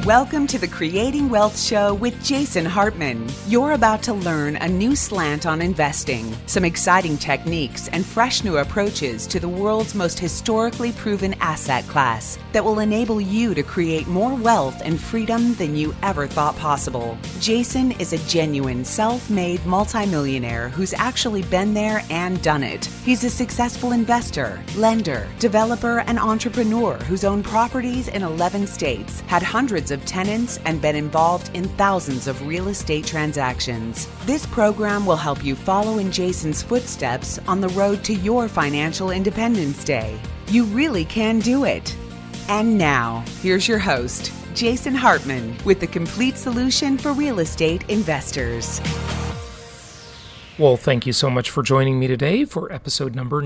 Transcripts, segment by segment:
Welcome to the Creating Wealth Show with Jason Hartman. You're about to learn a new slant on investing, some exciting techniques, and fresh new approaches to the world's most historically proven asset class that will enable you to create more wealth and freedom than you ever thought possible. Jason is a genuine self-made multimillionaire who's actually been there and done it. He's a successful investor, lender, developer, and entrepreneur who's owned properties in 11 states, had hundreds of tenants, and been involved in thousands of real estate transactions. This program will help you follow in Jason's footsteps on the road to your financial independence day. You really can do it. And now, here's your host, Jason Hartman, with the complete solution for real estate investors. Well, thank you so much for joining me today for episode number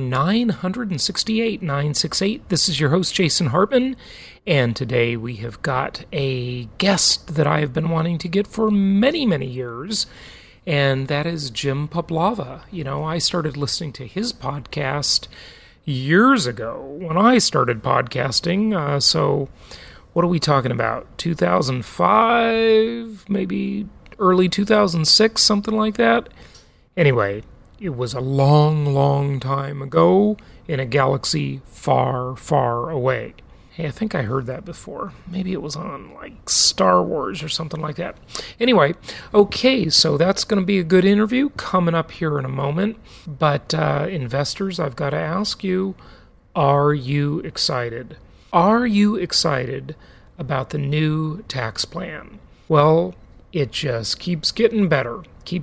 968. This is your host, Jason Hartman, and today we have got a guest that I have been wanting to get for many, many years, and that is Jim Puplava. You know, I started listening to his podcast years ago when I started podcasting, so what are we talking about? 2005, maybe early 2006, something like that? Anyway, it was a long, long time ago in a galaxy far, far away. Hey, I think I heard that before. Maybe it was on, like, Star Wars or something like that. Anyway, okay, so that's going to be a good interview coming up here in a moment. But investors, I've got to ask you, are you excited? Are you excited about the new tax plan? Well, it just keeps getting better.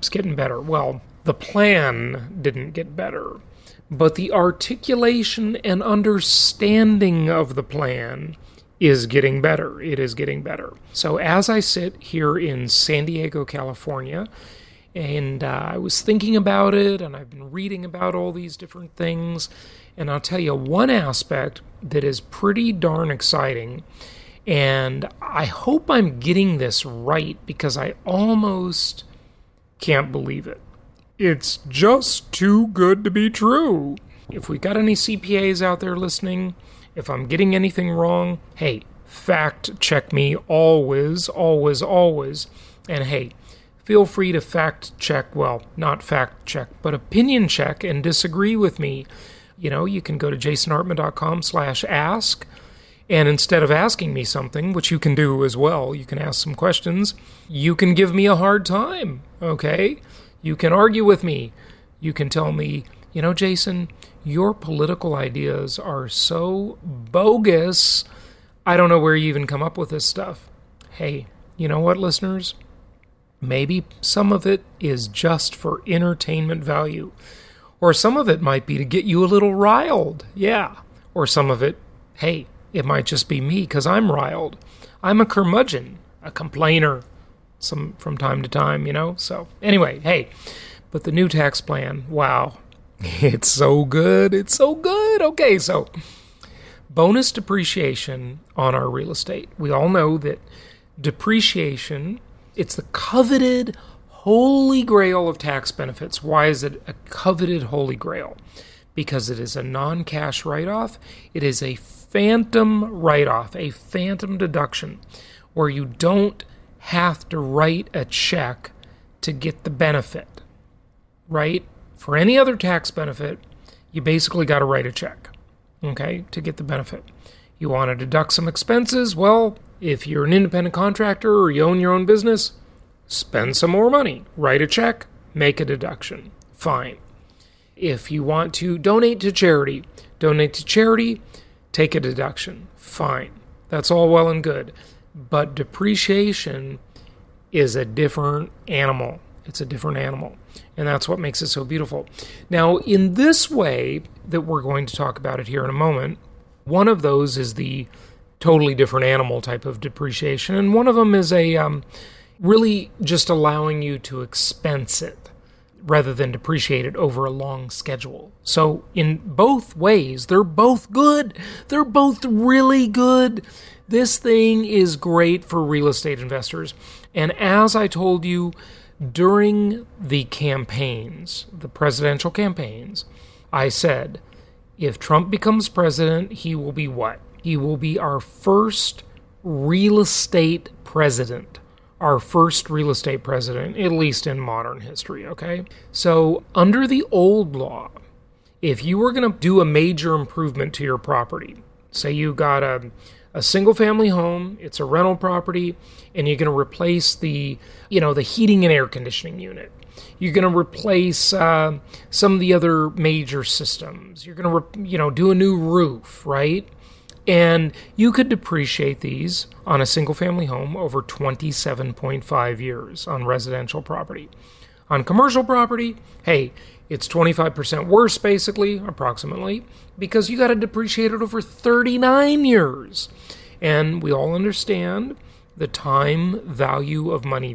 Well, the plan didn't get better, but the articulation and understanding of the plan is getting better. It is getting better. So as I sit here in San Diego, California, and I was thinking about it, and I've been reading about all these different things, and I'll tell you one aspect that is pretty darn exciting, and I hope I'm getting this right because I almost can't believe it. It's just too good to be true. If we got any CPAs out there listening, if I'm getting anything wrong, hey, fact check me always, always, always. And hey, feel free to fact check, well, not fact check, but opinion check and disagree with me. You know, you can go to jasonhartman.com/ask. And instead of asking me something, which you can do as well, you can ask some questions, you can give me a hard time, okay? You can argue with me. You can tell me, you know, Jason, your political ideas are so bogus, I don't know where you even come up with this stuff. Hey, you know what, listeners? Maybe some of it is just for entertainment value. Or some of it might be to get you a little riled, yeah. Or some of it, hey, it might just be me because I'm riled. I'm a curmudgeon, a complainer, from time to time, you know? So anyway, hey, but the new tax plan, wow, it's so good. It's so good. Okay, so bonus depreciation on our real estate. We all know that depreciation, it's the coveted holy grail of tax benefits. Why is it a coveted holy grail? Because it is a non-cash write-off. It is a phantom write-off, a phantom deduction, where you don't have to write a check to get the benefit, right? For any other tax benefit, you basically got to write a check, okay, to get the benefit. You want to deduct some expenses? Well, if you're an independent contractor or you own your own business, spend some more money, write a check, make a deduction, fine. If you want to donate to charity, take a deduction, fine. That's all well and good. But depreciation is a different animal. It's a different animal. And that's what makes it so beautiful. Now, in this way that we're going to talk about it here in a moment, one of those is the totally different animal type of depreciation. And one of them is a really just allowing you to expense it rather than depreciate it over a long schedule. So in both ways, they're both good. They're both really good. This thing is great for real estate investors. And as I told you during the campaigns, the presidential campaigns, I said, if Trump becomes president, he will be what? He will be our first real estate president, our first real estate president, at least in modern history, okay? So under the old law, if you were going to do a major improvement to your property, say you got a single-family home, it's a rental property, and you're going to replace the heating and air conditioning unit. You're going to replace some of the other major systems. You're going to, do a new roof, right? And you could depreciate these on a single-family home over 27.5 years on residential property. On commercial property, hey, it's 25% worse, basically, approximately, because you got to depreciate it over 39 years. And we all understand the time value of money,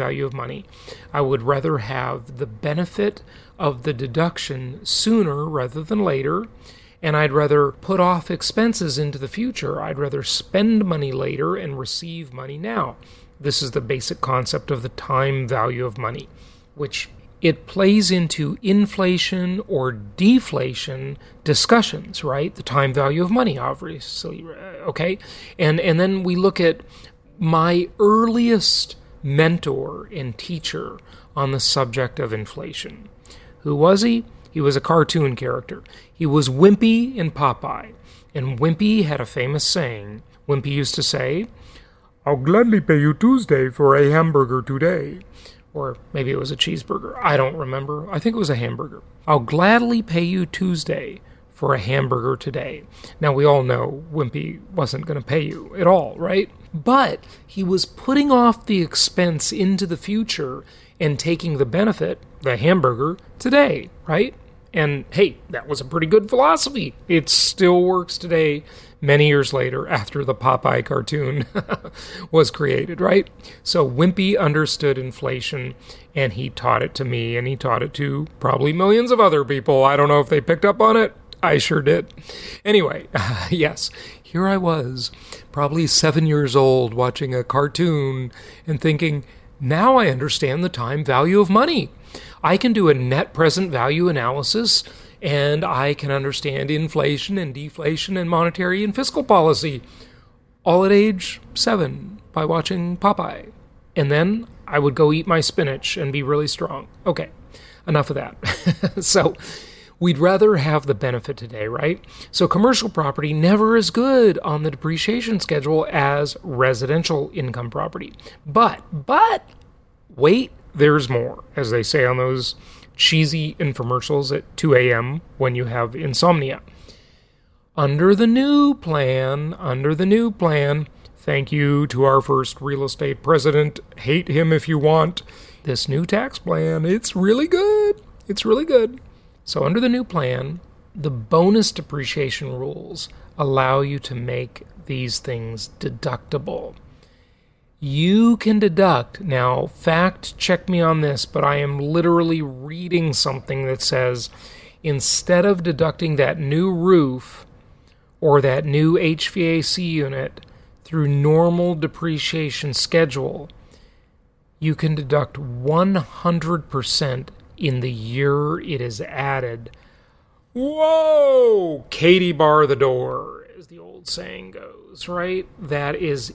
I would rather have the benefit of the deduction sooner rather than later, and I'd rather put off expenses into the future. I'd rather spend money later and receive money now. This is the basic concept of the time value of money, which it plays into inflation or deflation discussions, right? The time value of money, obviously, okay? And then we look at my earliest mentor and teacher on the subject of inflation. Who was he? He was a cartoon character. He was Wimpy in Popeye. And Wimpy had a famous saying. Wimpy used to say, "I'll gladly pay you Tuesday for a hamburger today." Or maybe it was a cheeseburger. I don't remember. I think it was a hamburger. "I'll gladly pay you Tuesday for a hamburger today." Now, we all know Wimpy wasn't going to pay you at all, right? But he was putting off the expense into the future and taking the benefit, the hamburger, today, right? And hey, that was a pretty good philosophy. It still works today, many years later, after the Popeye cartoon was created, right? So Wimpy understood inflation, and he taught it to me, and he taught it to probably millions of other people. I don't know if they picked up on it. I sure did. Anyway, yes, here I was, probably 7 years old, watching a cartoon and thinking, now I understand the time value of money. I can do a net present value analysis, and I can understand inflation and deflation and monetary and fiscal policy, all at age 7 by watching Popeye. And then I would go eat my spinach and be really strong. Okay, enough of that. So we'd rather have the benefit today, right? So commercial property never as good on the depreciation schedule as residential income property. But wait, there's more, as they say on those cheesy infomercials at 2 a.m. when you have insomnia. Under the new plan, thank you to our first real estate president, hate him if you want, this new tax plan, it's really good. So under the new plan, the bonus depreciation rules allow you to make these things deductible. You can deduct, now fact check me on this, but I am literally reading something that says instead of deducting that new roof or that new HVAC unit through normal depreciation schedule, you can deduct 100% in the year it is added. Whoa! Katie bar the door, as the old saying goes, right? That is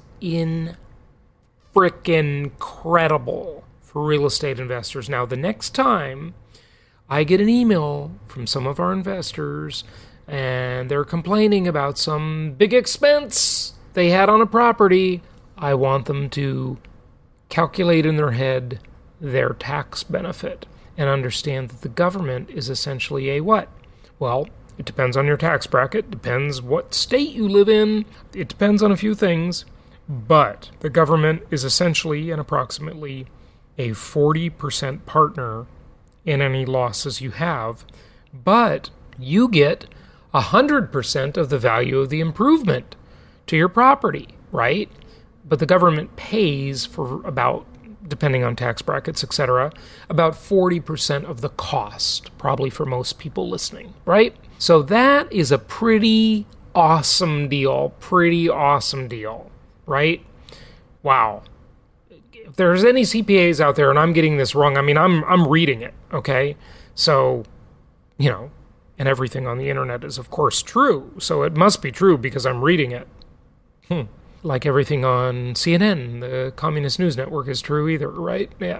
frickin' credible for real estate investors. Now, the next time I get an email from some of our investors and they're complaining about some big expense they had on a property, I want them to calculate in their head their tax benefit and understand that the government is essentially a what? Well, it depends on your tax bracket, depends what state you live in, it depends on a few things. But the government is essentially and approximately a 40% partner in any losses you have, but you get 100% of the value of the improvement to your property, right? But the government pays for about, depending on tax brackets, etc., about 40% of the cost, probably for most people listening, right? So that is a pretty awesome deal, right? Wow. If there's any CPAs out there and I'm getting this wrong, I mean, I'm reading it, okay? So, and everything on the internet is, of course, true. So it must be true because I'm reading it. like everything on CNN, the Communist News Network, is true either, right? Yeah,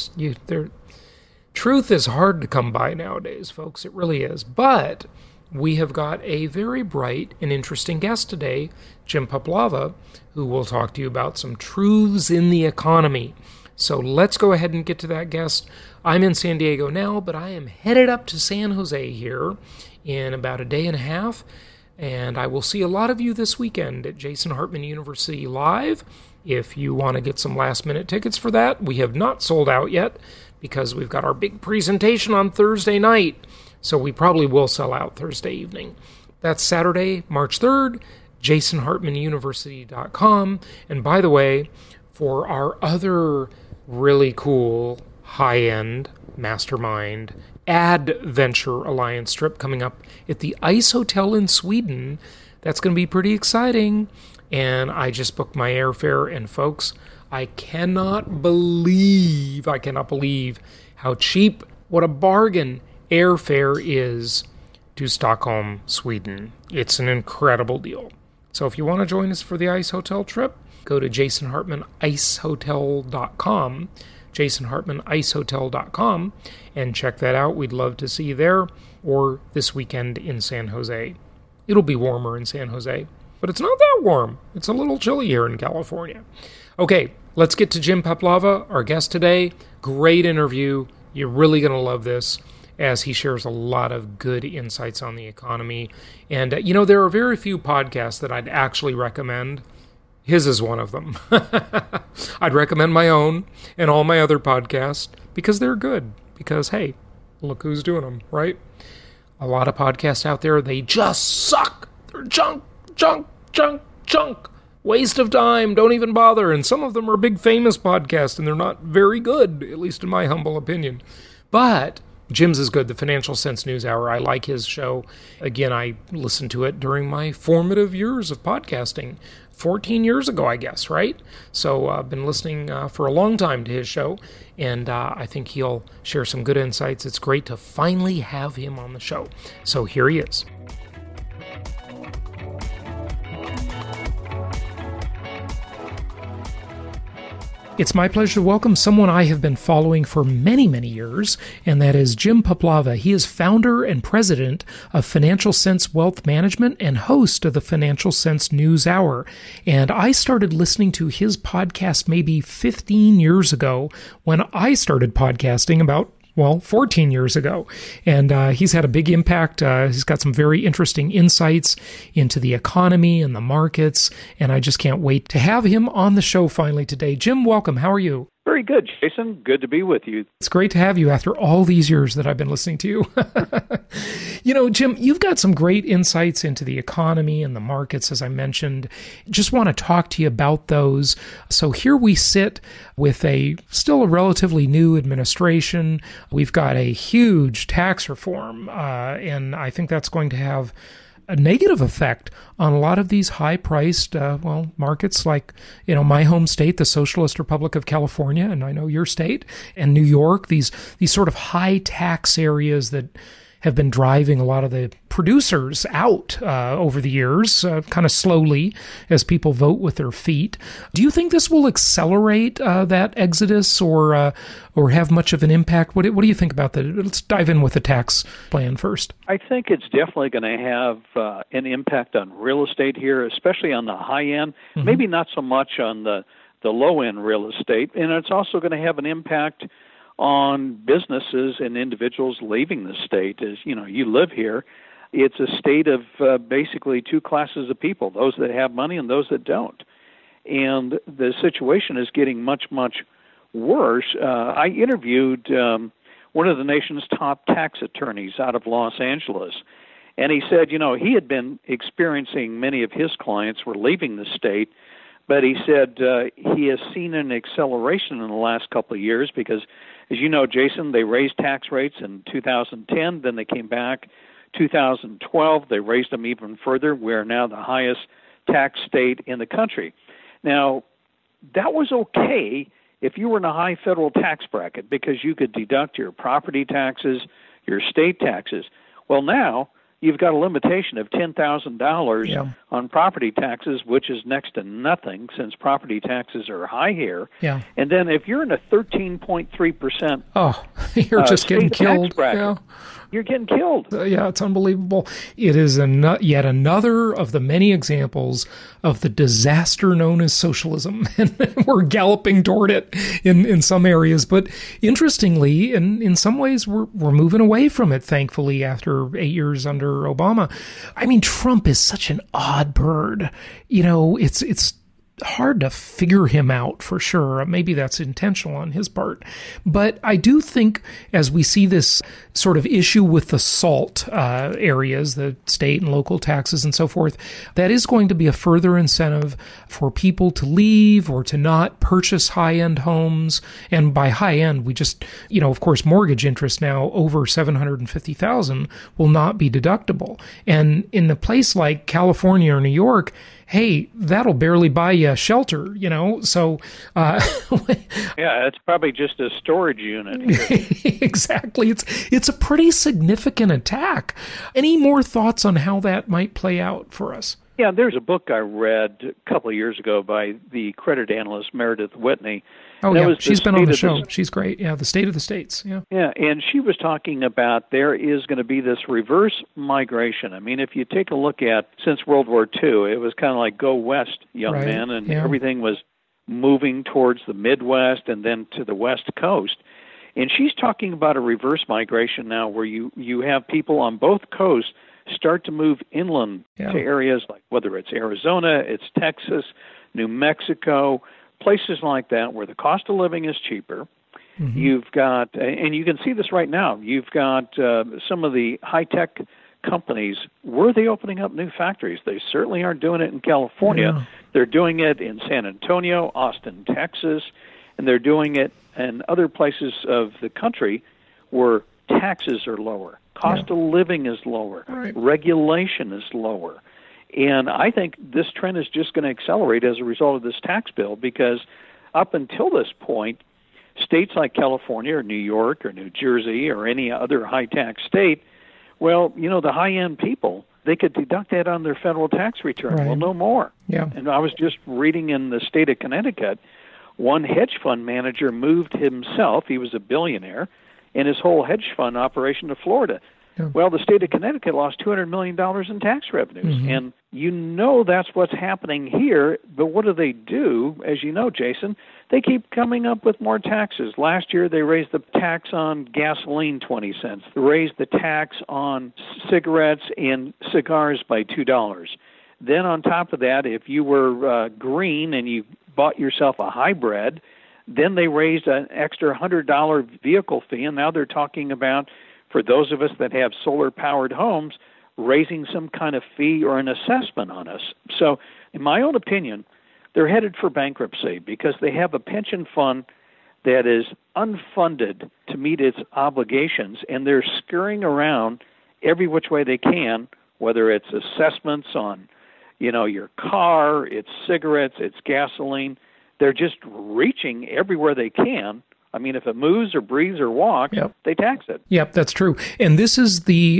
truth is hard to come by nowadays, folks. It really is. But we have got a very bright and interesting guest today, Jim Puplava, who will talk to you about some truths in the economy. So let's go ahead and get to that guest. I'm in San Diego now, but I am headed up to San Jose here in about a day and a half, and I will see a lot of you this weekend at Jason Hartman University Live. If you want to get some last-minute tickets for that, we have not sold out yet because we've got our big presentation on Thursday night, so we probably will sell out Thursday evening. That's Saturday, March 3rd, jasonhartmanuniversity.com. And by the way, for our other really cool high-end mastermind Adventure Alliance trip coming up at the Ice Hotel in Sweden, that's going to be pretty exciting. And I just booked my airfare, and folks, I cannot believe how cheap, what a bargain airfare is to Stockholm, Sweden. It's an incredible deal. So if you want to join us for the Ice Hotel trip, go to jasonhartmanicehotel.com, jasonhartmanicehotel.com, and check that out. We'd love to see you there, or this weekend in San Jose. It'll be warmer in San Jose, but it's not that warm. It's a little chilly here in California. Okay, let's get to Jim Puplava, our guest today. Great interview. You're really going to love this, as he shares a lot of good insights on the economy. And, there are very few podcasts that I'd actually recommend. His is one of them. I'd recommend my own and all my other podcasts because they're good. Because, hey, look who's doing them, right? A lot of podcasts out there, they just suck. They're junk. Waste of time. Don't even bother. And some of them are big famous podcasts, and they're not very good, at least in my humble opinion. But Jim's is good, the Financial Sense News Hour. I like his show. Again, I listened to it during my formative years of podcasting, 14 years ago, I guess, right? So I've been listening for a long time to his show, and I think he'll share some good insights. It's great to finally have him on the show. So here he is. It's my pleasure to welcome someone I have been following for many, many years, and that is Jim Puplava. He is founder and president of Financial Sense Wealth Management and host of the Financial Sense News Hour. And I started listening to his podcast maybe 15 years ago when I started podcasting about 14 years ago. And he's had a big impact. He's got some very interesting insights into the economy and the markets. And I just can't wait to have him on the show finally today. Jim, welcome. How are you? Very good, Jason. Good to be with you. It's great to have you after all these years that I've been listening to you. Jim, you've got some great insights into the economy and the markets, as I mentioned. Just want to talk to you about those. So here we sit with still a relatively new administration. We've got a huge tax reform, and I think that's going to have a negative effect on a lot of these high-priced, markets like, my home state, the Socialist Republic of California, and I know your state, and New York, these sort of high-tax areas that have been driving a lot of the producers out over the years, kind of slowly as people vote with their feet. Do you think this will accelerate that exodus or have much of an impact? What do you think about that? Let's dive in with the tax plan first. I think it's definitely going to have an impact on real estate here, especially on the high end, maybe not so much on the low end real estate. And it's also going to have an impact on businesses and individuals leaving the state. As you live here, it's a state of basically two classes of people, those that have money and those that don't. And the situation is getting much, much worse. I interviewed one of the nation's top tax attorneys out of Los Angeles, and he said, he had been experiencing, many of his clients were leaving the state, but he said he has seen an acceleration in the last couple of years because, as you know, Jason, they raised tax rates in 2010, then they came back 2012, they raised them even further. We're now the highest tax state in the country. Now, that was okay if you were in a high federal tax bracket because you could deduct your property taxes, your state taxes. Well, now you've got a limitation of $10,000 Yeah. on property taxes, which is next to nothing since property taxes are high here. Yeah. And then if you're in a 13.3%, Oh, you're just getting state tax killed. bracket, Yeah. you're getting killed. Yeah, it's unbelievable. It is yet another of the many examples of the disaster known as socialism. And we're galloping toward it in some areas. But interestingly, in some ways, we're moving away from it, thankfully, after 8 years under Obama. I mean, Trump is such an odd bird. You know, it's hard to figure him out for sure. Maybe that's intentional on his part. But I do think as we see this sort of issue with the SALT areas, the state and local taxes and so forth, that is going to be a further incentive for people to leave or to not purchase high-end homes. And by high-end, we just, of course, mortgage interest now over $750,000 will not be deductible. And in a place like California or New York, hey, that'll barely buy you a shelter, so... Yeah, it's probably just a storage unit here. Exactly. It's a pretty significant attack. Any more thoughts on how that might play out for us? Yeah, there's a book I read a couple of years ago by the credit analyst Meredith Whitney. Oh, yeah, she's been on the show. She's great. Yeah, The State of the States. Yeah. Yeah, and she was talking about there is going to be this reverse migration. I mean, if you take a look at, since World War II, it was kind of like go west, young Right. man, and Yeah. everything was moving towards the Midwest and then to the West Coast. And she's talking about a reverse migration now where you have people on both coasts start to move inland Yeah. to areas like whether it's Arizona, it's Texas, New Mexico, places like that where the cost of living is cheaper. Mm-hmm. You've got, and you can see this right now, you've got some of the high-tech companies, were they opening up new factories? They certainly aren't doing it in California. Yeah. They're doing it in San Antonio, Austin, Texas, and they're doing it in other places of the country where taxes are lower, cost of living is lower, Right. regulation is lower. And I think this trend is just going to accelerate as a result of this tax bill because up until this point, states like California or New York or New Jersey or any other high-tax state, well, the high-end people, they could deduct that on their federal tax return. Right. Well, no more. Yeah. And I was just reading in the state of Connecticut, one hedge fund manager moved himself, he was a billionaire, and his whole hedge fund operation to Florida. Yeah. Well, the state of Connecticut lost $200 million in tax revenues. Mm-hmm. And that's what's happening here. But what do? As you know, Jason, they keep coming up with more taxes. Last year, they raised the tax on gasoline 20 cents. They raised the tax on cigarettes and cigars by $2. Then on top of that, if you were green and you bought yourself a hybrid, then they raised an extra $100 vehicle fee. And now they're talking about, for those of us that have solar-powered homes, raising some kind of fee or an assessment on us. So, in my own opinion, they're headed for bankruptcy because they have a pension fund that is unfunded to meet its obligations, and they're scurrying around every which way they can, whether it's assessments on, your car, it's cigarettes, it's gasoline. They're just reaching everywhere they can. I mean, if it moves or breathes or walks, Yep. they tax it. Yep, that's true. And this is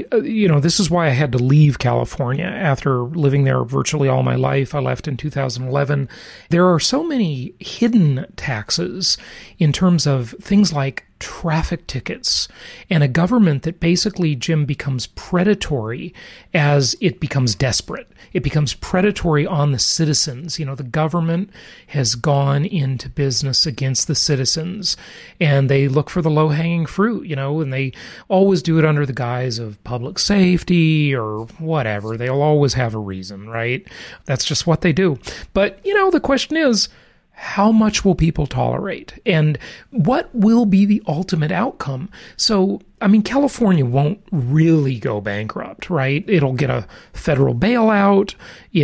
this is why I had to leave California after living there virtually all my life. I left in 2011. There are so many hidden taxes in terms of things like traffic tickets and a government that basically, Jim, becomes predatory as it becomes desperate. It becomes predatory on the citizens. The government has gone into business against the citizens and they look for the low-hanging fruit, and they always do it under the guise of public safety or whatever. They'll always have a reason, right? That's just what they do. But, the question is, how much will people tolerate? And what will be the ultimate outcome? So, California won't really go bankrupt, right? It'll get a federal bailout.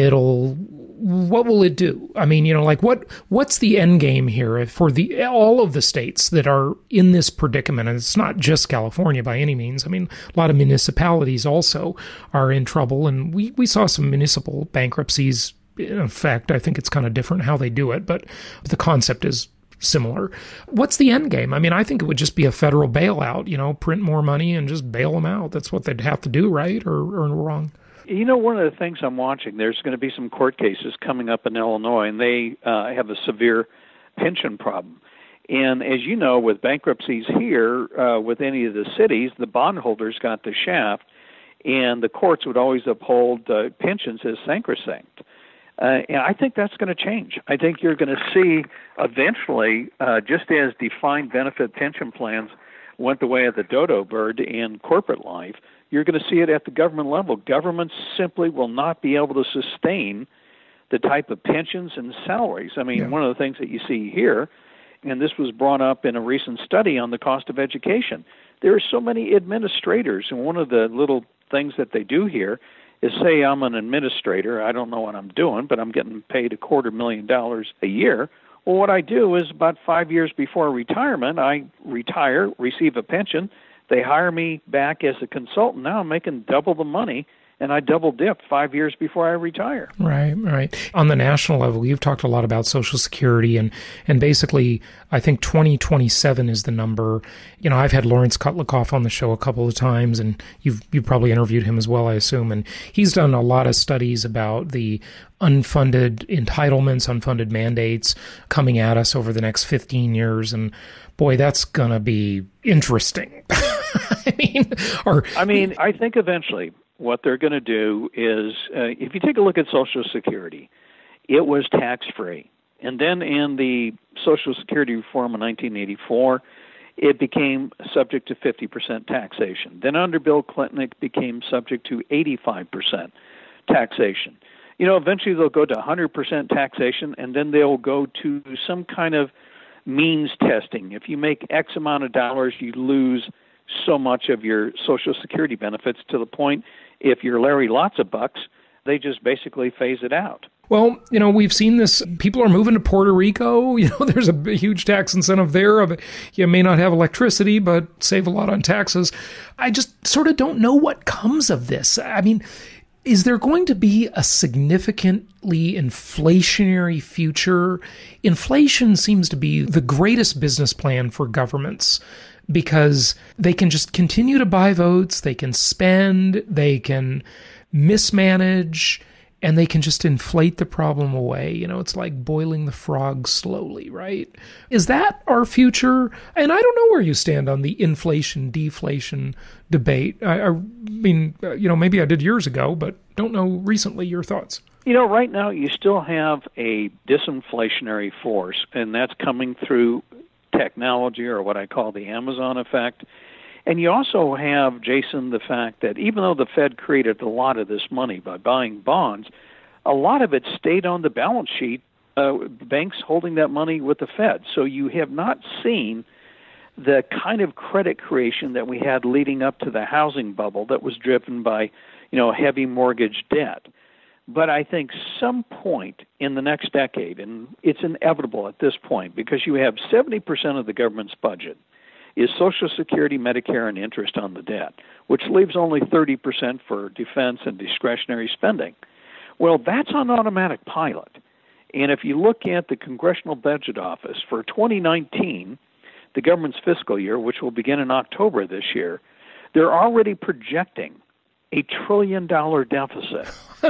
What will it do? What's the end game here for all of the states that are in this predicament? And it's not just California by any means. A lot of municipalities also are in trouble. And we saw some municipal bankruptcies. In fact, I think it's kind of different how they do it, but the concept is similar. What's the end game? I mean, I think it would just be a federal bailout, print more money and just bail them out. That's what they'd have to do, right? Or wrong? One of the things I'm watching, there's going to be some court cases coming up in Illinois, and they have a severe pension problem. And as you know, with bankruptcies here, with any of the cities, the bondholders got the shaft, and the courts would always uphold pensions as sacrosanct. And I think that's going to change. I think you're going to see eventually, just as defined benefit pension plans went the way of the dodo bird in corporate life, you're going to see it at the government level. Governments simply will not be able to sustain the type of pensions and salaries. I mean, One of the things that you see here, and this was brought up in a recent study on the cost of education, there are so many administrators, and one of the little things that they do here is say I'm an administrator, I don't know what I'm doing, but I'm getting paid $250,000 a year. Well, what I do is about 5 years before retirement, I retire, receive a pension. They hire me back as a consultant. Now I'm making double the money, and I double dip 5 years before I retire. Right. On the national level, you've talked a lot about Social Security, and basically, I think 2027 is the number. I've had Lawrence Kutlikoff on the show a couple of times, and you've probably interviewed him as well, I assume, and he's done a lot of studies about the unfunded entitlements, unfunded mandates coming at us over the next 15 years, and boy, that's going to be interesting. I think eventually what they're going to do is, if you take a look at Social Security, it was tax-free. And then in the Social Security reform in 1984, it became subject to 50% taxation. Then under Bill Clinton, it became subject to 85% taxation. Eventually they'll go to 100% taxation, and then they'll go to some kind of means testing. If you make X amount of dollars, you lose so much of your Social Security benefits, to the point, if you're Larry Lots of Bucks, they just basically phase it out. Well, we've seen this. People are moving to Puerto Rico. There's a huge tax incentive there. You may not have electricity, but save a lot on taxes. I just sort of don't know what comes of this. I mean, is there going to be a significantly inflationary future? Inflation seems to be the greatest business plan for governments, because they can just continue to buy votes, they can spend, they can mismanage, and they can just inflate the problem away. It's like boiling the frog slowly, right? Is that our future? And I don't know where you stand on the inflation-deflation debate. I mean, maybe I did years ago, but don't know recently your thoughts. Right now you still have a disinflationary force, and that's coming through technology, or what I call the Amazon effect. And you also have, Jason, the fact that even though the Fed created a lot of this money by buying bonds, a lot of it stayed on the balance sheet, banks holding that money with the Fed. So you have not seen the kind of credit creation that we had leading up to the housing bubble that was driven by, heavy mortgage debt. But I think some point in the next decade, and it's inevitable at this point, because you have 70% of the government's budget is Social Security, Medicare, and interest on the debt, which leaves only 30% for defense and discretionary spending. Well, that's on automatic pilot. And if you look at the Congressional Budget Office for 2019, the government's fiscal year, which will begin in October this year, they're already projecting $1 trillion deficit.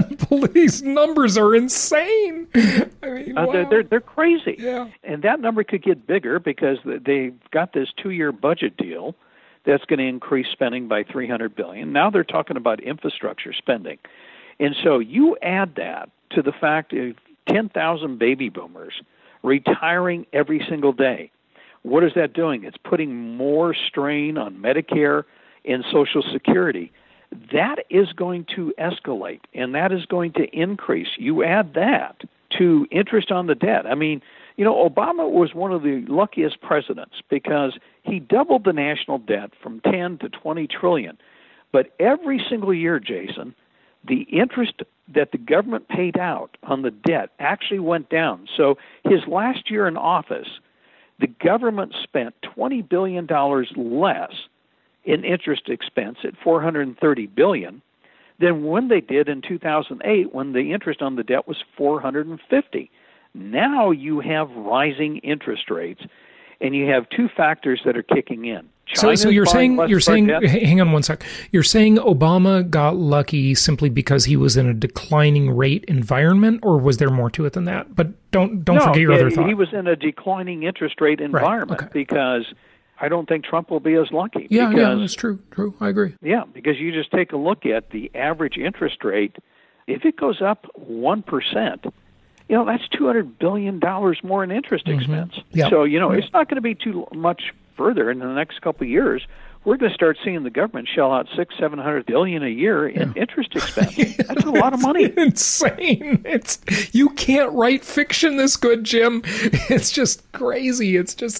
These numbers are insane. I mean, wow. They're crazy. Yeah. And that number could get bigger because they've got this 2-year budget deal that's going to increase spending by $300 billion. Now they're talking about infrastructure spending. And so you add that to the fact of 10,000 baby boomers retiring every single day. What is that doing? It's putting more strain on Medicare and Social Security. That is going to escalate, and that is going to increase. You add that to interest on the debt. I mean, Obama was one of the luckiest presidents because he doubled the national debt from 10 to 20 trillion. But every single year, Jason, the interest that the government paid out on the debt actually went down. So his last year in office, the government spent $20 billion less in interest expense at $430 billion than when they did in 2008, when the interest on the debt was $450 Now you have rising interest rates, and you have two factors that are kicking in. So you're saying hang on one sec. You're saying Obama got lucky simply because he was in a declining rate environment, or was there more to it than that? But don't forget your other thought. He was in a declining interest rate environment, right. Because I don't think Trump will be as lucky. Yeah, that's true. True, I agree. Yeah, because you just take a look at the average interest rate. If it goes up 1%, that's $200 billion more in interest expense. Yep. So, it's not going to be too much further in the next couple of years. We're going to start seeing the government shell out $600-700 billion a year in interest expense. That's a lot of money. Insane. You can't write fiction this good, Jim. It's just crazy.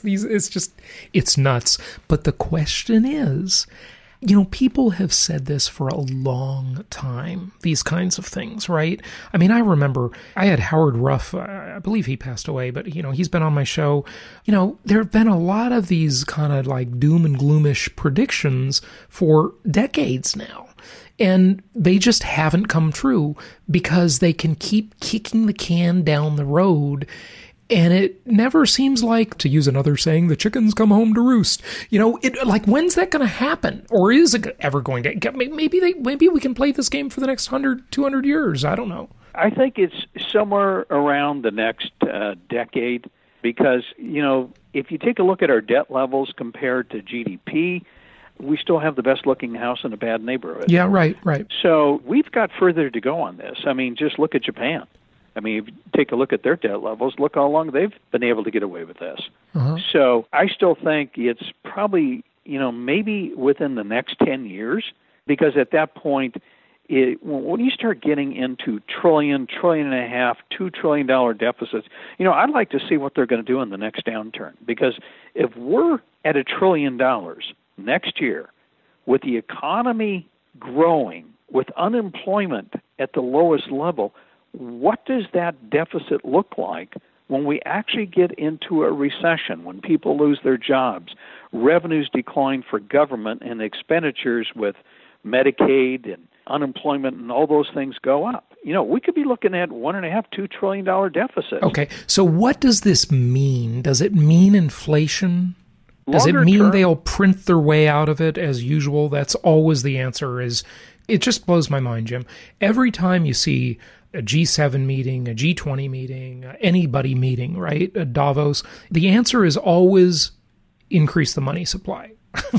It's nuts. But the question is, people have said this for a long time, these kinds of things, right? I mean, I remember I had Howard Ruff, I believe he passed away, but, he's been on my show. There have been a lot of these kind of like doom and gloomish predictions for decades now. And they just haven't come true because they can keep kicking the can down the road. And it never seems like, to use another saying, the chickens come home to roost. When's that going to happen? Or is it ever going to? Maybe we can play this game for the next 100, 200 years. I don't know. I think it's somewhere around the next decade because, if you take a look at our debt levels compared to GDP, we still have the best-looking house in a bad neighborhood. Yeah, right. So we've got further to go on this. I mean, just look at Japan. I mean, if you take a look at their debt levels, look how long they've been able to get away with this. Uh-huh. So I still think it's probably, maybe within the next 10 years, because at that point, when you start getting into $1.5 trillion, $2 trillion deficits, I'd like to see what they're going to do in the next downturn. Because if we're at $1 trillion next year, with the economy growing, with unemployment at the lowest level, what does that deficit look like when we actually get into a recession, when people lose their jobs, revenues decline for government, and expenditures with Medicaid and unemployment and all those things go up? We could be looking at $1.5-2 trillion deficit. Okay, so what does this mean? Does it mean inflation? Does it mean they'll print their way out of it as usual? That's always the answer. It just blows my mind, Jim. Every time you see a G7 meeting, a G20 meeting, anybody meeting, right? A Davos, the answer is always increase the money supply.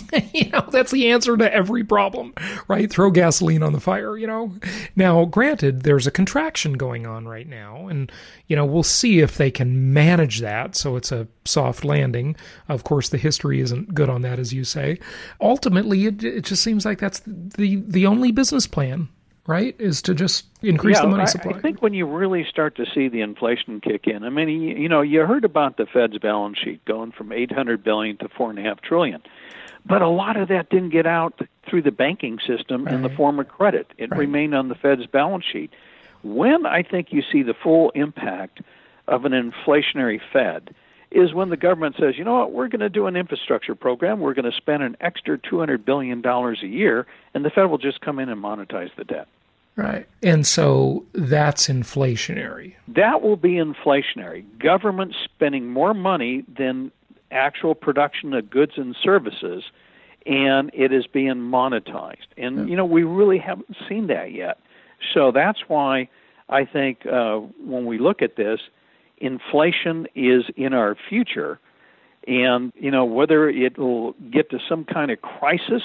That's the answer to every problem, right? Throw gasoline on the fire, Now, granted, there's a contraction going on right now, and, we'll see if they can manage that so it's a soft landing. Of course, the history isn't good on that, as you say. Ultimately, it just seems like that's the only business plan, right, is to just increase the money supply. I think when you really start to see the inflation kick in, I mean, you heard about the Fed's balance sheet going from $800 billion to $4.5 trillion. But a lot of that didn't get out through the banking system in the form of credit. It remained on the Fed's balance sheet. When I think you see the full impact of an inflationary Fed is when the government says, we're going to do an infrastructure program. We're going to spend an extra $200 billion a year, and the Fed will just come in and monetize the debt. Right. And so that's inflationary. That will be inflationary. Government spending more money than actual production of goods and services, and it is being monetized. And, we really haven't seen that yet. So that's why I think when we look at this, inflation is in our future. And, whether it will get to some kind of crisis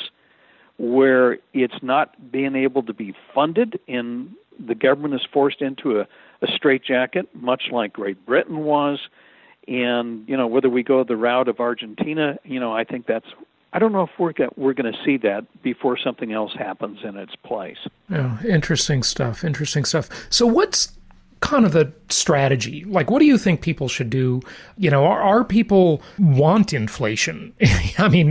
where it's not being able to be funded and the government is forced into a straitjacket, much like Great Britain was. And, whether we go the route of Argentina, I think I don't know if we're going to see that before something else happens in its place. Yeah, interesting stuff. So what's kind of the strategy? Like, what do you think people should do? Our people want inflation. I mean,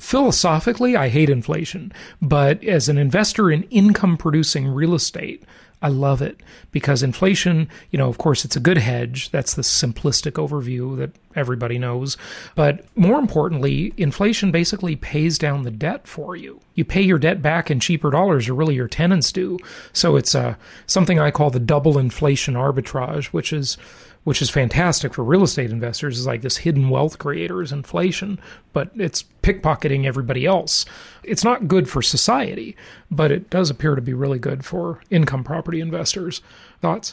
philosophically, I hate inflation. But as an investor in income-producing real estate, I love it because inflation, of course, it's a good hedge. That's the simplistic overview that everybody knows. But more importantly, inflation basically pays down the debt for you. You pay your debt back in cheaper dollars, or really your tenants do. So it's something I call the double inflation arbitrage, which is fantastic for real estate investors. Is like this hidden wealth creator is inflation, but it's pickpocketing everybody else. It's not good for society, but it does appear to be really good for income property investors. Thoughts?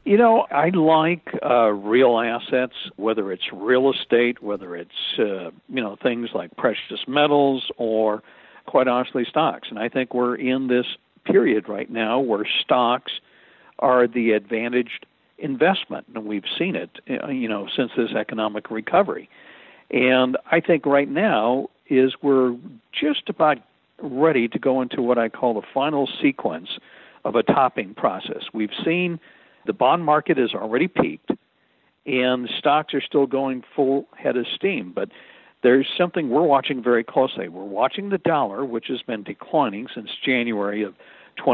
I like real assets, whether it's real estate, whether it's, things like precious metals or, quite honestly, stocks. And I think we're in this period right now where stocks are the advantaged investment, and we've seen it, since this economic recovery. And I think right now is we're just about ready to go into what I call the final sequence of a topping process. We've seen the bond market has already peaked, and stocks are still going full head of steam. But there's something we're watching very closely. We're watching the dollar, which has been declining since January of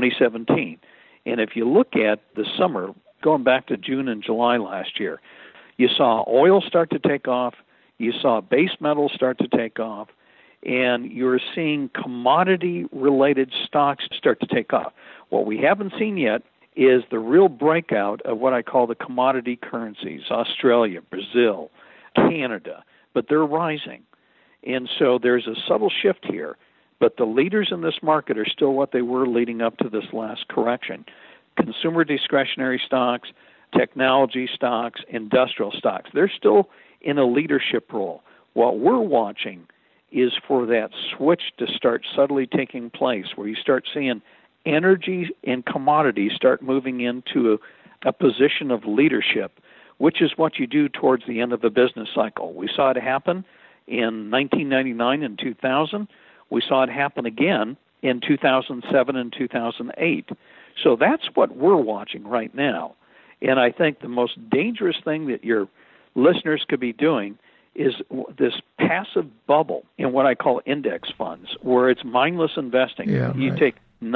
2017. And if you look at the summer, going back to June and July last year, you saw oil start to take off, you saw base metals start to take off, and you're seeing commodity-related stocks start to take off. What we haven't seen yet is the real breakout of what I call the commodity currencies, Australia, Brazil, Canada, but they're rising. And so there's a subtle shift here, but the leaders in this market are still what they were leading up to this last correction. Consumer discretionary stocks, technology stocks, industrial stocks. They're still in a leadership role. What we're watching is for that switch to start subtly taking place, where you start seeing energy and commodities start moving into a position of leadership, which is what you do towards the end of a business cycle. We saw it happen in 1999 and 2000. We saw it happen again in 2007 and 2008. So that's what we're watching right now. And I think the most dangerous thing that your listeners could be doing is this passive bubble in what I call index funds, where it's mindless investing. Yeah, you right. take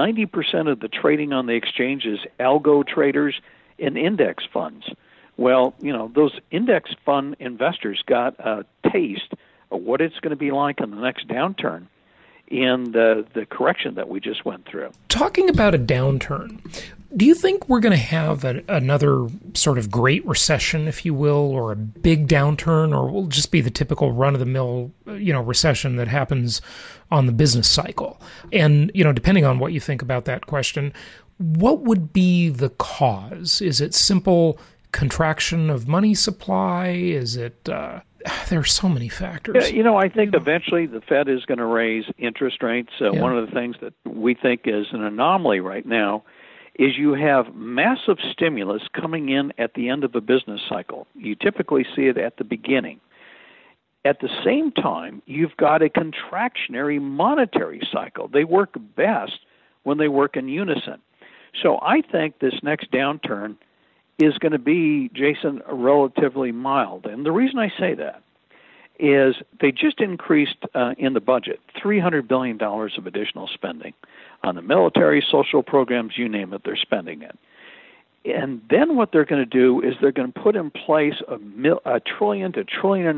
90% of the trading on the exchanges, algo traders, and index funds. Well, those index fund investors got a taste of what it's going to be like in the next downturn in the correction that we just went through. Talking about a downturn, do you think we're going to have another sort of great recession, if you will, or a big downturn, or will it just be the typical run-of-the-mill, recession that happens on the business cycle? And, depending on what you think about that question, what would be the cause? Is it simple contraction of money supply? Is it... there are so many factors. Yeah, I think eventually the Fed is going to raise interest rates. One of the things that we think is an anomaly right now is you have massive stimulus coming in at the end of a business cycle. You typically see it at the beginning. At the same time, you've got a contractionary monetary cycle. They work best when they work in unison. So I think this next downturn is going to be, Jason, relatively mild. And the reason I say that is they just increased in the budget $300 billion of additional spending on the military, social programs, you name it, they're spending it. And then what they're going to do is they're going to put in place a trillion to $1.5 trillion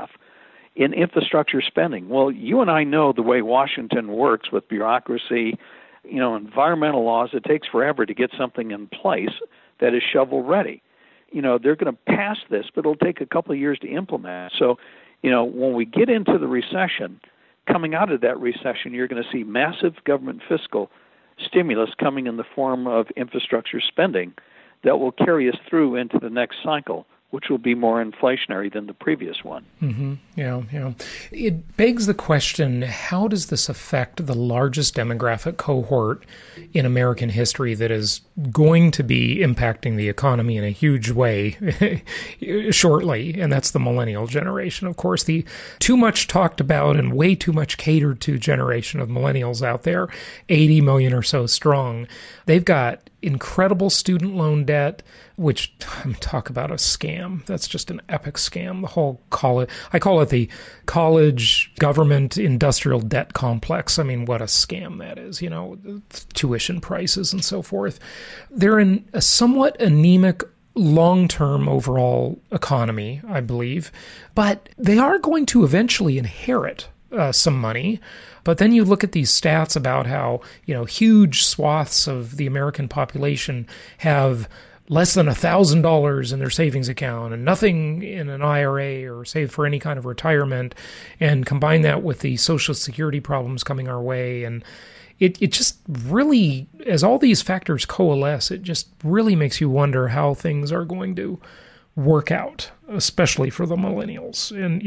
in infrastructure spending. Well, you and I know the way Washington works with bureaucracy, environmental laws. It takes forever to get something in place that is shovel-ready. They're going to pass this, but it'll take a couple of years to implement. So, when we get into the recession, coming out of that recession, you're going to see massive government fiscal stimulus coming in the form of infrastructure spending that will carry us through into the next cycle, which will be more inflationary than the previous one. Mm-hmm. Yeah. It begs the question, how does this affect the largest demographic cohort in American history that is going to be impacting the economy in a huge way shortly? And that's the millennial generation, of course, the too much talked about and way too much catered to generation of millennials out there, 80 million or so strong. They've got incredible student loan debt, which, talk about a scam. That's just an epic scam. The whole I call it the college government industrial debt complex. I mean, what a scam that is, tuition prices and so forth. They're in a somewhat anemic long-term overall economy, I believe, but they are going to eventually inherit some money. But then you look at these stats about how, huge swaths of the American population have less than $1,000 in their savings account and nothing in an IRA or saved for any kind of retirement, and combine that with the Social Security problems coming our way. And it just really, as all these factors coalesce, it just really makes you wonder how things are going to work out, especially for the millennials. And,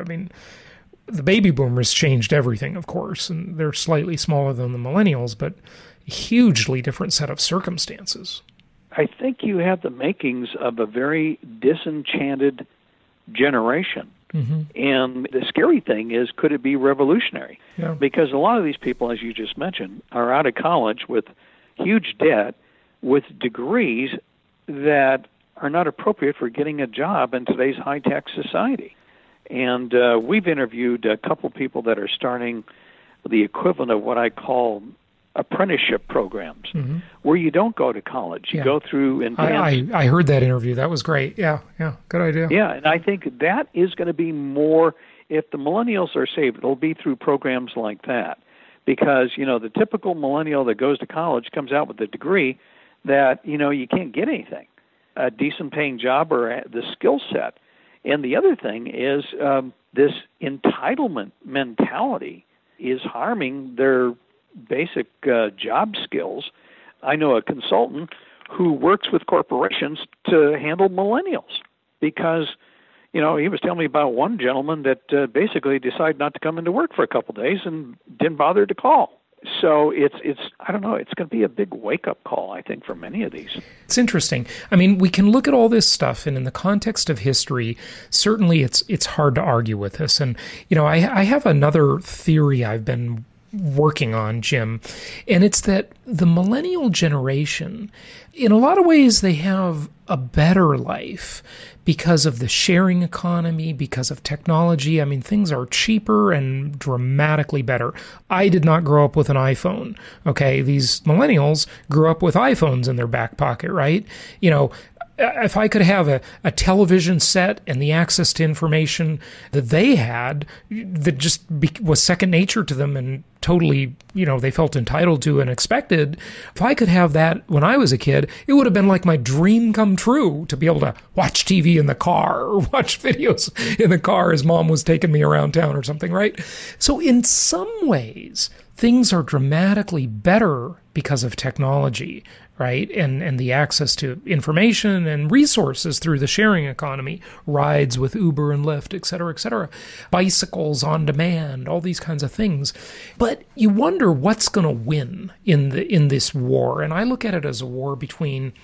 the baby boomers changed everything, of course, and they're slightly smaller than the millennials, but a hugely different set of circumstances. I think you have the makings of a very disenchanted generation. Mm-hmm. And the scary thing is, could it be revolutionary? Yeah. Because a lot of these people, as you just mentioned, are out of college with huge debt, with degrees that are not appropriate for getting a job in today's high-tech society. And we've interviewed a couple people that are starting the equivalent of what I call apprenticeship programs, mm-hmm. where you don't go to college. You go through intense... I heard that interview. That was great. Yeah, good idea. Yeah, and I think that is going to be more, if the millennials are saved, it'll be through programs like that. Because, the typical millennial that goes to college comes out with a degree that, you can't get anything, a decent paying job or the skill set. And the other thing is this entitlement mentality is harming their basic job skills. I know a consultant who works with corporations to handle millennials because, he was telling me about one gentleman that basically decided not to come into work for a couple of days and didn't bother to call. So it's I don't know, it's going to be a big wake-up call, I think, for many of these. It's interesting. I mean, we can look at all this stuff, and in the context of history, certainly it's hard to argue with this. And, I have another theory I've been working on, Jim, and it's that the millennial generation, in a lot of ways, they have a better life because of the sharing economy, because of technology. I mean, things are cheaper and dramatically better. I did not grow up with an iPhone, okay? These millennials grew up with iPhones in their back pocket, right? If I could have a television set and the access to information that they had that just was second nature to them and totally, they felt entitled to and expected, if I could have that when I was a kid, it would have been like my dream come true to be able to watch TV in the car or watch videos in the car as mom was taking me around town or something, right? So in some ways, things are dramatically better because of technology, right? And the access to information and resources through the sharing economy, rides with Uber and Lyft, et cetera, bicycles on demand, all these kinds of things. But you wonder what's going to win in this war. And I look at it as a war between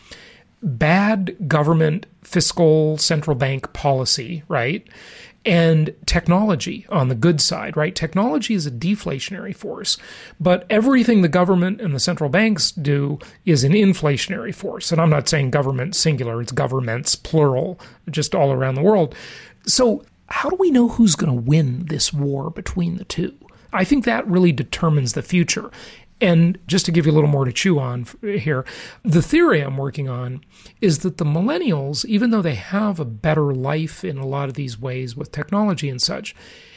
bad government, fiscal, central bank policy, right? And technology on the good side, right? Technology is a deflationary force, but everything the government and the central banks do is an inflationary force. And I'm not saying government singular, it's governments plural, just all around the world. So how do we know who's going to win this war between the two? I think that really determines the future. And just to give you a little more to chew on here, the theory I'm working on is that the millennials, even though they have a better life in a lot of these ways with technology and such,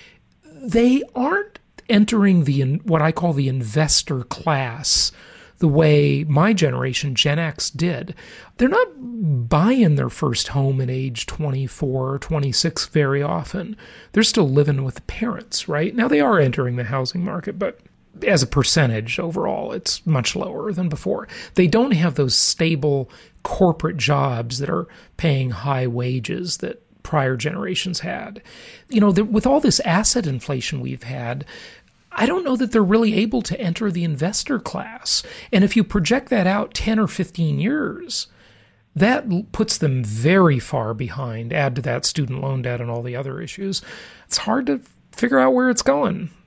they aren't entering what I call the investor class the way my generation, Gen X, did. They're not buying their first home at age 24 or 26 very often. They're still living with parents, right? Now they are entering the housing market, but as a percentage overall, it's much lower than before. They don't have those stable corporate jobs that are paying high wages that prior generations had. With all this asset inflation we've had, I don't know that they're really able to enter the investor class. And if you project that out 10 or 15 years, that puts them very far behind. Add to that student loan debt and all the other issues. It's hard to figure out where it's going.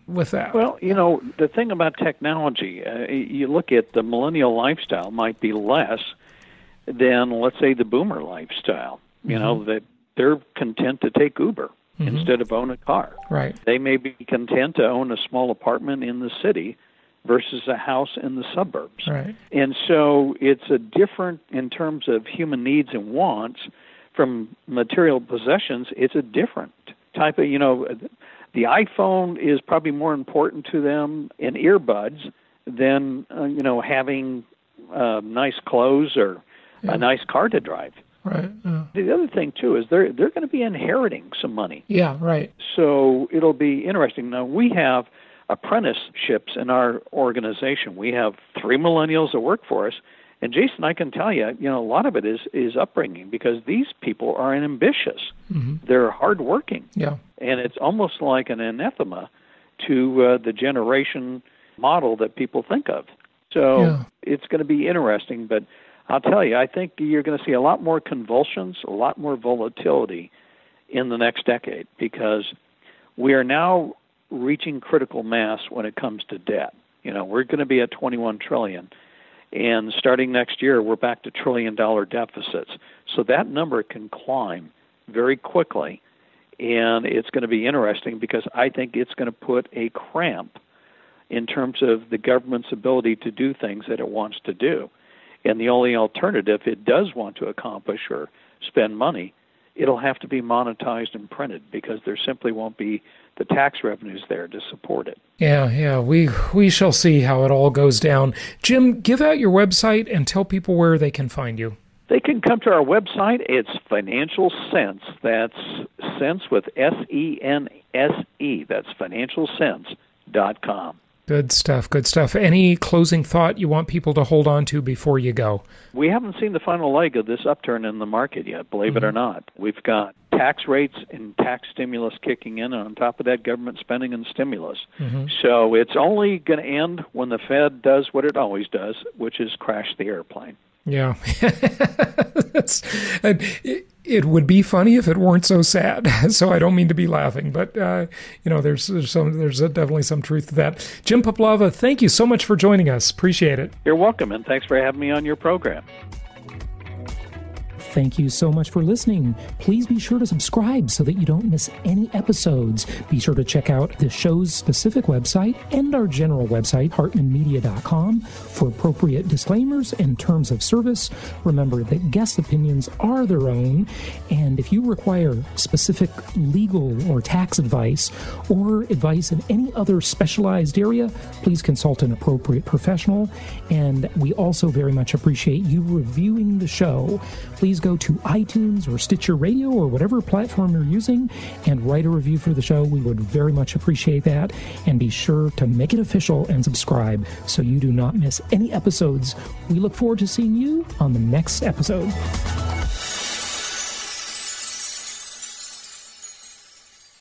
with that? Well, the thing about technology, you look at the millennial lifestyle might be less than, let's say, the boomer lifestyle. That they're content to take Uber instead of own a car. Right. They may be content to own a small apartment in the city versus a house in the suburbs. Right. And so it's a different, in terms of human needs and wants, from material possessions, it's a different type of, the iPhone is probably more important to them in earbuds than, having nice clothes or a nice car to drive. Right. The other thing, too, is they're going to be inheriting some money. Yeah, right. So it'll be interesting. Now, we have apprenticeships in our organization. We have 3 millennials that work for us. And, Jason, I can tell you, a lot of it is upbringing, because these people are ambitious. Mm-hmm. They're hardworking. Yeah. And it's almost like an anathema to the generation model that people think of. So it's going to be interesting, but I'll tell you, I think you're going to see a lot more convulsions, a lot more volatility in the next decade, because we are now reaching critical mass when it comes to debt. We're going to be at $21 trillion, and starting next year, we're back to $1 trillion deficits. So that number can climb very quickly, and it's going to be interesting, because I think it's going to put a cramp in terms of the government's ability to do things that it wants to do. And the only alternative, if it does want to accomplish or spend money, it'll have to be monetized and printed, because there simply won't be the tax revenues there to support it. Yeah, we shall see how it all goes down. Jim, give out your website and tell people where they can find you. They can come to our website. It's Financial Sense. That's Sense with S-E-N-S-E. That's financialsense.com. Good stuff, good stuff. Any closing thought you want people to hold on to before you go? We haven't seen the final leg of this upturn in the market yet, believe it or not. We've got tax rates and tax stimulus kicking in, and on top of that, government spending and stimulus. So it's only going to end when the Fed does what it always does, which is crash the airplane. Yeah. It would be funny if it weren't so sad. So I don't mean to be laughing, but there's definitely some truth to that. Jim Poplava, thank you so much for joining us. Appreciate it. You're welcome, and thanks for having me on your program. Thank you so much for listening. Please be sure to subscribe so that you don't miss any episodes. Be sure to check out the show's specific website and our general website, hartmanmedia.com, for appropriate disclaimers and terms of service. Remember that guest opinions are their own, and if you require specific legal or tax advice or advice in any other specialized area, please consult an appropriate professional. And we also very much appreciate you reviewing the show. Please go to iTunes or Stitcher Radio or whatever platform you're using and write a review for the show. We would very much appreciate that. And be sure to make it official and subscribe so you do not miss any episodes. We look forward to seeing you on the next episode.